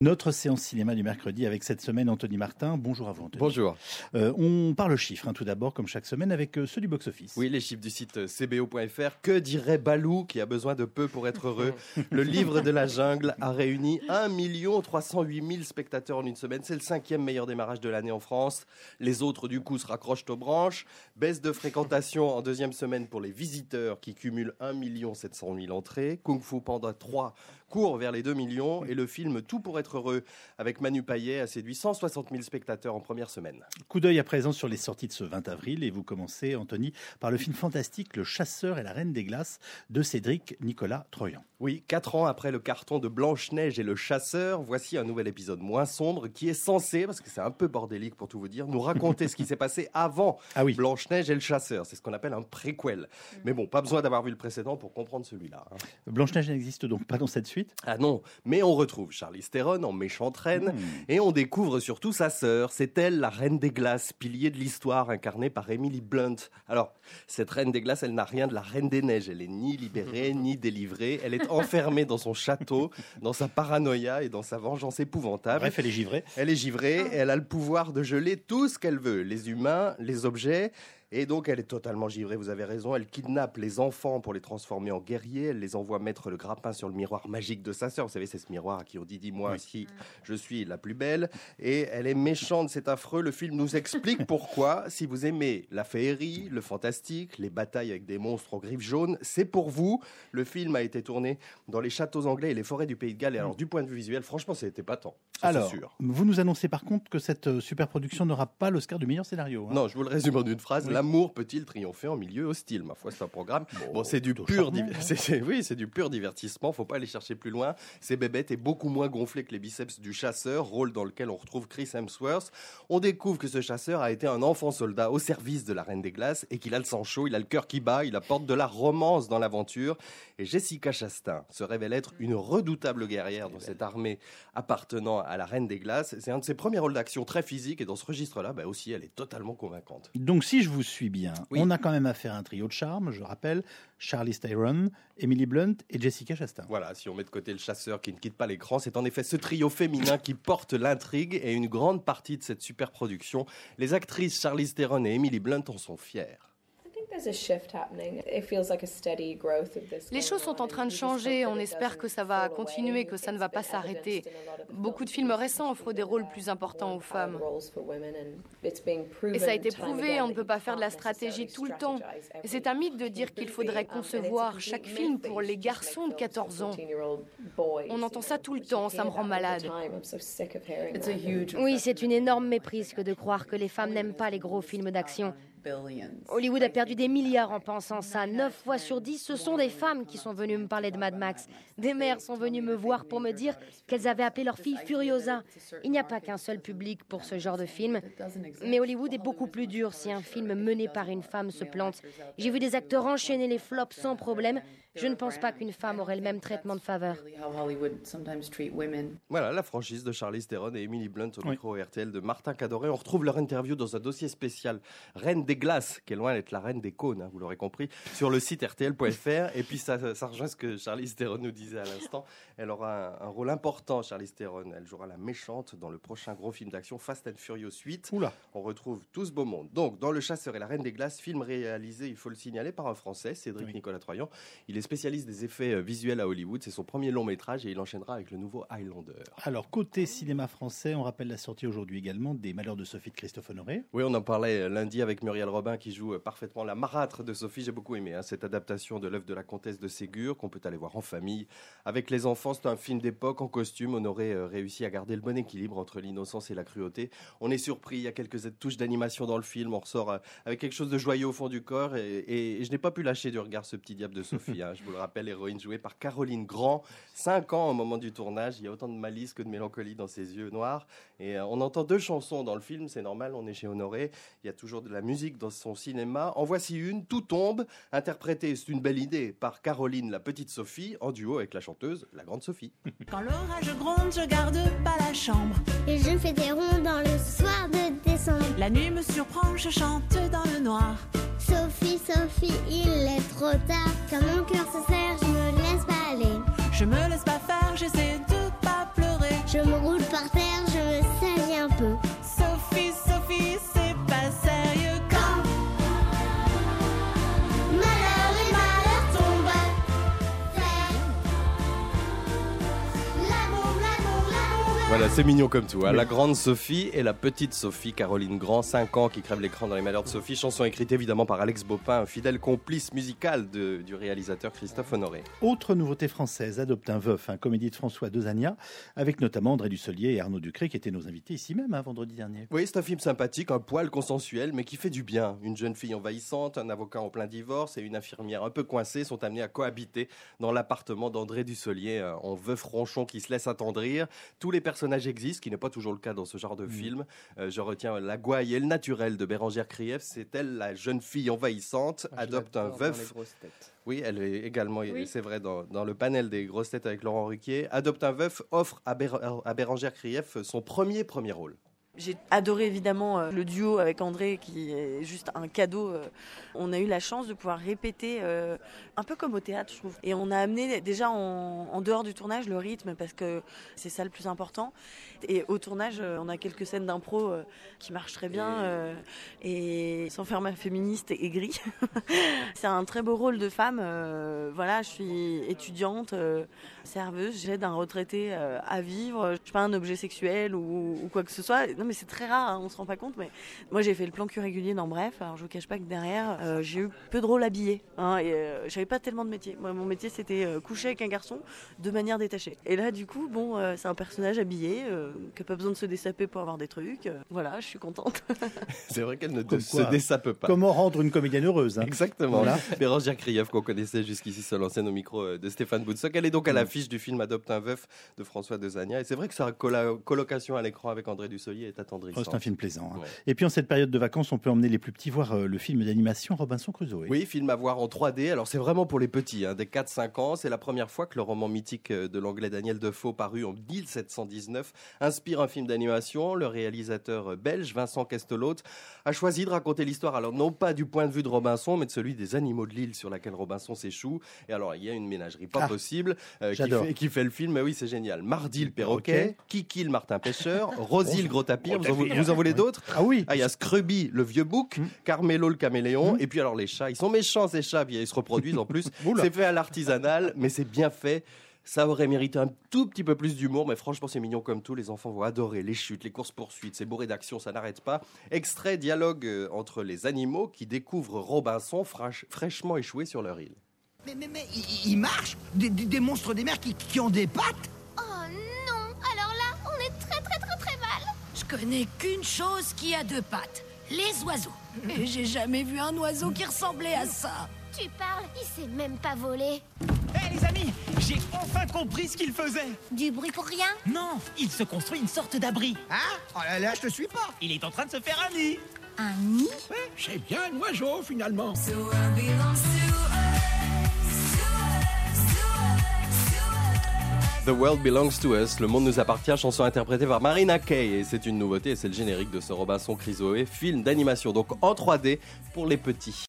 Notre séance cinéma du mercredi avec cette semaine Anthony Martin. Bonjour à vous Anthony. Bonjour. On parle chiffres tout d'abord comme chaque semaine avec ceux du box-office. Oui, les chiffres du site cbo.fr. Que dirait Balou qui a besoin de peu pour être heureux? Le livre de la jungle a réuni 1 308 000 spectateurs en une semaine. C'est le 5e meilleur démarrage de l'année en France. Les autres du coup se raccrochent aux branches. Baisse de fréquentation en deuxième semaine pour les visiteurs qui cumulent 1 700 000 entrées. Kung Fu Panda 3 court vers les 2 millions et le film Tout pour être heureux avec Manu Payet a séduit 160 000 spectateurs en première semaine. Coup d'œil à présent sur les sorties de ce 20 avril et vous commencez Anthony par le film fantastique Le Chasseur et la Reine des Glaces de Cédric Nicolas Troyan. Oui, 4 ans après le carton de Blanche-Neige et le Chasseur, voici un nouvel épisode moins sombre qui est censé, parce que c'est un peu bordélique pour tout vous dire, nous raconter ce qui s'est passé avant Blanche-Neige et le Chasseur. C'est ce qu'on appelle un préquel. Mais bon, pas besoin d'avoir vu le précédent pour comprendre celui-là. Blanche-Neige n'existe donc pas dans cette suite ? Ah non, mais on retrouve Charlize Theron en méchante reine et on découvre surtout sa sœur. C'est elle, la Reine des Glaces, pilier de l'histoire, incarnée par Emily Blunt. Alors, cette Reine des Glaces, elle n'a rien de la Reine des Neiges. Elle est ni libérée, ni délivrée. Elle est enfermée dans son château, dans sa paranoïa et dans sa vengeance épouvantable. Bref, elle est givrée. Elle est givrée et elle a le pouvoir de geler tout ce qu'elle veut. Les humains, les objets. Et donc, elle est totalement givrée, vous avez raison. Elle kidnappe les enfants pour les transformer en guerriers. Elle les envoie mettre le grappin sur le miroir magique de sa sœur. Vous savez, c'est ce miroir à qui on dit « Dis-moi si je suis la plus belle ». Et elle est méchante, c'est affreux. Le film nous explique pourquoi. Si vous aimez la féerie, le fantastique, les batailles avec des monstres aux griffes jaunes, c'est pour vous. Le film a été tourné dans les châteaux anglais et les forêts du Pays de Galles. Et alors, du point de vue visuel, franchement, c'était pas tant. Alors, c'est sûr. Vous nous annoncez par contre que cette super production n'aura pas l'Oscar du meilleur scénario. Non, je vous le résume en une phrase. Oui. L'amour peut-il triompher en milieu hostile? Ma foi, c'est un programme. Bon, c'est du pur c'est du pur divertissement. Faut pas aller chercher plus loin. C'est bébête et beaucoup moins gonflé que les biceps du chasseur, rôle dans lequel on retrouve Chris Hemsworth. On découvre que ce chasseur a été un enfant soldat au service de la Reine des Glaces et qu'il a le sang chaud, il a le cœur qui bat, il apporte de la romance dans l'aventure. Et Jessica Chastain se révèle être une redoutable guerrière dans cette armée appartenant à la Reine des Glaces. C'est un de ses premiers rôles d'action très physique et dans ce registre-là, aussi, elle est totalement convaincante. Donc, si je vous suis bien, on a quand même affaire à un trio de charme, je rappelle, Charlize Theron, Emily Blunt et Jessica Chastain. Voilà, si on met de côté le chasseur qui ne quitte pas l'écran, c'est en effet ce trio féminin qui porte l'intrigue et une grande partie de cette super production. Les actrices Charlize Theron et Emily Blunt en sont fières. Les choses sont en train de changer, on espère que ça va continuer, que ça ne va pas s'arrêter. Beaucoup de films récents offrent des rôles plus importants aux femmes. Et ça a été prouvé, on ne peut pas faire de la stratégie tout le temps. Et c'est un mythe de dire qu'il faudrait concevoir chaque film pour les garçons de 14 ans. On entend ça tout le temps, ça me rend malade. Oui, c'est une énorme méprise que de croire que les femmes n'aiment pas les gros films d'action. Hollywood a perdu des milliards en pensant ça. 9 fois sur 10, ce sont des femmes qui sont venues me parler de Mad Max. Des mères sont venues me voir pour me dire qu'elles avaient appelé leur fille Furiosa. Il n'y a pas qu'un seul public pour ce genre de film. Mais Hollywood est beaucoup plus dur si un film mené par une femme se plante. J'ai vu des acteurs enchaîner les flops sans problème. Je ne pense pas qu'une femme aurait le même traitement de faveur. Voilà, la franchise de Charlize Theron et Emily Blunt au micro RTL de Martin Cadoré. On retrouve leur interview dans un dossier spécial Reine des Glaces, qui est loin d'être la Reine des Cônes, vous l'aurez compris, sur le site rtl.fr. Et puis ça rejoint ce que Charlize Theron nous disait à l'instant. Elle aura un rôle important, Charlize Theron. Elle jouera la méchante dans le prochain gros film d'action Fast and Furious 8. Oula. On retrouve tout ce beau monde. Donc, dans Le Chasseur et la Reine des Glaces, film réalisé, il faut le signaler, par un Français, Cédric Nicolas Troyan. Il est spécialiste des effets visuels à Hollywood. C'est son premier long métrage et il enchaînera avec le nouveau Highlander. Alors, côté cinéma français, on rappelle la sortie aujourd'hui également des Malheurs de Sophie de Christophe Honoré. Oui, on en parlait lundi avec Muriel Robin qui joue parfaitement la marâtre de Sophie. J'ai beaucoup aimé cette adaptation de l'œuvre de la comtesse de Ségur qu'on peut aller voir en famille. Avec les enfants, c'est un film d'époque en costume. Honoré réussit à garder le bon équilibre entre l'innocence et la cruauté. On est surpris, il y a quelques touches d'animation dans le film. On ressort avec quelque chose de joyeux au fond du corps et je n'ai pas pu lâcher du regard ce petit diable de Sophie. Je vous le rappelle, héroïne jouée par Caroline Grand. 5 ans au moment du tournage. Il y a autant de malice que de mélancolie dans ses yeux noirs. Et on entend 2 chansons dans le film. C'est normal, on est chez Honoré. Il y a toujours de la musique dans son cinéma. En voici une, Tout tombe, interprétée, c'est une belle idée, par Caroline, la petite Sophie, en duo avec la chanteuse, la grande Sophie. Quand l'orage gronde, je garde pas la chambre. Et je fais des ronds dans le soir de décembre. La nuit me surprend, je chante dans le noir. Sophie, Sophie, il est trop tard. Quand mon cœur se serre, je me laisse pas aller. Je me laisse pas faire, j'essaie de pas pleurer. Je me roule par terre, je me salis un peu. Sophie, Sophie, c'est pas sérieux quand Malheur et malheur tombent. Faire l'amour, l'amour, l'amour. Voilà, c'est mignon comme tout. Hein. La grande Sophie et la petite Sophie, Caroline Grand, 5 ans, qui crève l'écran dans Les Malheurs de Sophie. Chanson écrite évidemment par Alex Bopin, un fidèle complice musical du réalisateur Christophe Honoré. Autre nouveauté française, Adopte un veuf, comédie de François Dezania, avec notamment André Dussolier et Arnaud Ducré, qui étaient nos invités ici même, vendredi dernier. Oui, c'est un film sympathique, un poil consensuel, mais qui fait du bien. Une jeune fille envahissante, un avocat en plein divorce et une infirmière un peu coincée sont amenés à cohabiter dans l'appartement d'André Dussolier, en veuf ronchon qui se laisse attendrir. Tous les personnages existent, ce qui n'est pas toujours le cas dans ce genre de film. Je retiens la gouaille et le naturel de Bérangère Krief. C'est elle, la jeune fille envahissante, adopte un veuf. Oui, elle est également, c'est vrai, dans le panel des grosses têtes avec Laurent Ruquier. Adopte un veuf offre à Bérangère Krief son premier rôle. J'ai adoré évidemment le duo avec André qui est juste un cadeau. On a eu la chance de pouvoir répéter un peu comme au théâtre, je trouve. Et on a amené déjà en dehors du tournage le rythme parce que c'est ça le plus important. Et au tournage, on a quelques scènes d'impro qui marchent très bien et sans faire ma féministe aigrie. C'est un très beau rôle de femme. Voilà, je suis étudiante, serveuse, j'aide un retraité à vivre. Je suis pas un objet sexuel ou quoi que ce soit. Non mais c'est très rare, on se rend pas compte, mais moi j'ai fait le plan cul régulier dans Bref, alors je vous cache pas que derrière j'ai eu peu de rôles habillés, et j'avais pas tellement de métier. Moi mon métier c'était coucher avec un garçon de manière détachée. Et là du coup c'est un personnage habillé qui a pas besoin de se dessaper pour avoir des trucs. Voilà, je suis contente. C'est vrai qu'elle ne se dessape pas. Comment rendre une comédienne heureuse. Exactement. Voilà. Bérangère Krief qu'on connaissait jusqu'ici sur l'antenne au micro de Stéphane Boutsock. Elle est donc à l'affiche du film Adopte un veuf de François Dezania. Et c'est vrai que sa colocation à l'écran avec André Dussolier est attendrissante. C'est un film plaisant. Ouais. Et puis en cette période de vacances, on peut emmener les plus petits voir le film d'animation Robinson Crusoe. Oui, film à voir en 3D. Alors c'est vraiment pour les petits, des 4-5 ans. C'est la première fois que le roman mythique de l'anglais Daniel Defoe, paru en 1719, inspire un film d'animation. Le réalisateur belge Vincent Castelot a choisi de raconter l'histoire, alors non pas du point de vue de Robinson, mais de celui des animaux de l'île sur laquelle Robinson s'échoue. Et alors il y a une ménagerie pas possible qui fait le film. Mais oui, c'est génial. Mardi le perroquet, Kiki le martin pêcheur, Rosie le gros tapir. Vous en voulez d'autres? Ah oui. Il y a Scrubby le vieux bouc, Carmelo le caméléon, et puis alors les chats. Ils sont méchants ces chats, puis ils se reproduisent en plus. C'est fait à l'artisanal, mais c'est bien fait. Ça aurait mérité un tout petit peu plus d'humour, mais franchement c'est mignon comme tout. Les enfants vont adorer les chutes, les courses-poursuites, c'est bourré d'action, ça n'arrête pas. Extrait dialogue entre les animaux qui découvrent Robinson fraîchement échoué sur leur île. Mais ils marchent, des monstres des mers qui ont des pattes. Oh non, alors là, on est très mal. Je connais qu'une chose qui a 2 pattes, les oiseaux. Et j'ai jamais vu un oiseau qui ressemblait à ça. Tu parles, il sait même pas voler. Hé les amis, j'ai enfin compris ce qu'ils faisaient. Du bruit pour rien? Non, il se construit une sorte d'abri. Hein? Oh là, je te suis pas. Il est en train de se faire un nid. Un nid? Ouais, c'est bien un oiseau finalement. The World Belongs to Us, Le Monde nous appartient, chanson interprétée par Marina Kaye. Et c'est une nouveauté, c'est le générique de ce Robinson Crusoe, film d'animation, donc en 3D pour les petits.